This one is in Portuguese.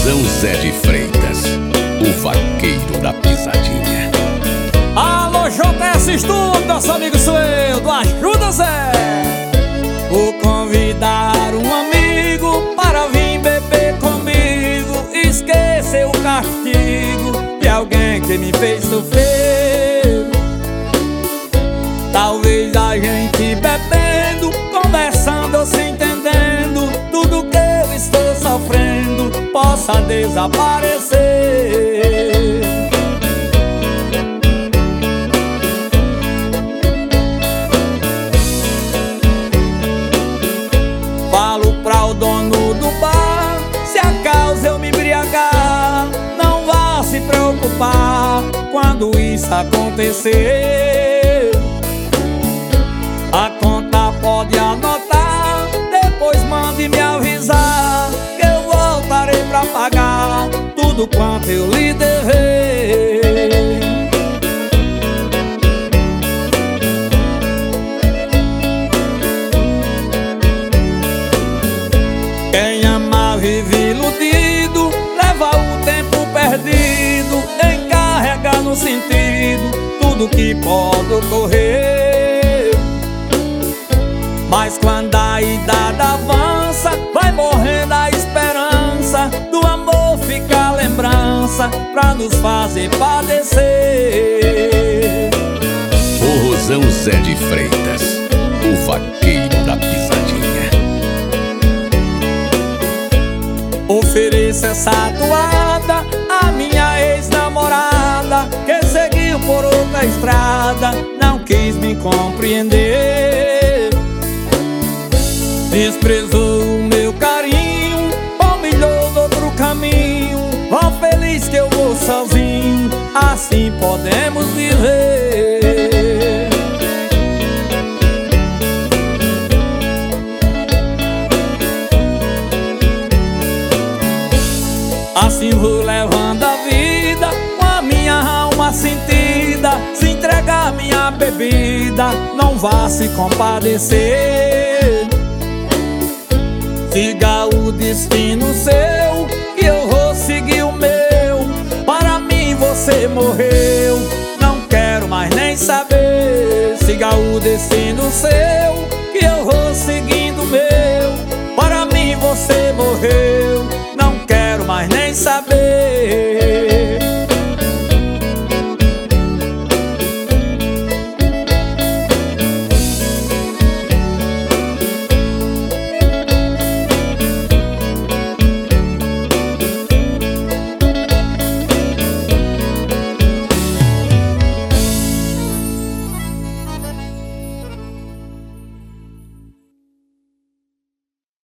Forrozão Zé de Freitas, o vaqueiro da pisadinha. Alô, JS Estúdio, nosso amigo Sueldo, ajuda Zé. Vou convidar um amigo para vir beber comigo, esquecer o castigo de alguém que me fez sofrer. Talvez a gente bebendo, conversando, se entendendo, tudo que eu estou sofrendo possa desaparecer. Falo pra o dono do bar, se a causa eu me embriagar, não vá se preocupar quando isso acontecer. A conta pode anotar, depois mande me avisar, que eu voltarei pra pagar tudo quanto eu lhe dever. Quem ama vive iludido, leva o tempo perdido, encarrega no sentido tudo que pode ocorrer. Mas quando a idade avança, vai morrendo a esperança do amor, fica a lembrança pra nos fazer padecer. Forrozão Zé de Freitas, o vaqueiro da pisadinha. Ofereço essa toada à minha ex-namorada, que seguiu por outra estrada, não quis me compreender. Desprezou o meu carinho, humilhou no outro caminho. Ó feliz que eu vou sozinho, assim podemos viver. Assim vou levando a vida, com a minha alma sentida, se entregar minha bebida, não vá se compadecer. Siga o destino seu, que eu vou seguir o meu. Para mim você morreu, não quero mais nem saber. Siga o destino seu, que eu vou seguir